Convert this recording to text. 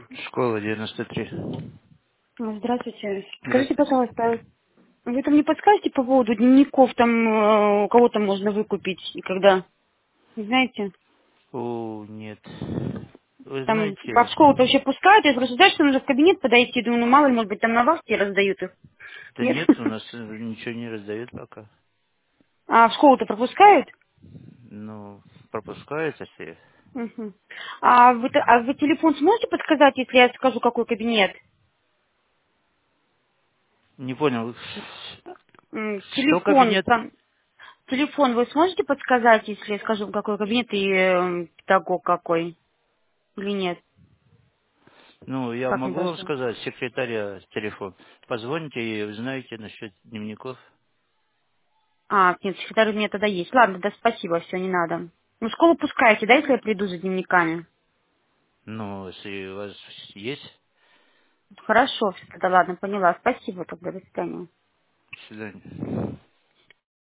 Школа 93. Здравствуйте. Скажите, Здравствуйте. пожалуйста, вы там не подскажете по поводу дневников, там у кого-то можно выкупить, и когда, не знаете? О, нет. Вы Там знаете, по школу-то вообще пускают, я просто знаю, что нужно в кабинет подойти, думаю, ну мало ли, может быть, там на вахте раздают их. да Нет? нет, у нас ничего не раздают пока. А в школу-то пропускают? Ну, пропускают, если... Мгм. А вы телефон сможете подсказать, если я скажу, какой кабинет? Не понял, что Телефон, кабинет? там, телефон вы сможете подсказать, если я скажу, какой кабинет и педагог какой? Или нет? Ну, я Как мне могу вам хорошо? сказать, секретаря телефон. Позвоните и узнаете насчет дневников. А, нет, секретарь у меня тогда есть. Ладно, да спасибо, все, не надо. Ну, в школу пускайте, да, если я приду за дневниками? Ну, если у вас есть, Хорошо, всё, тогда ладно, поняла. Спасибо тогда, до свидания. до свидания.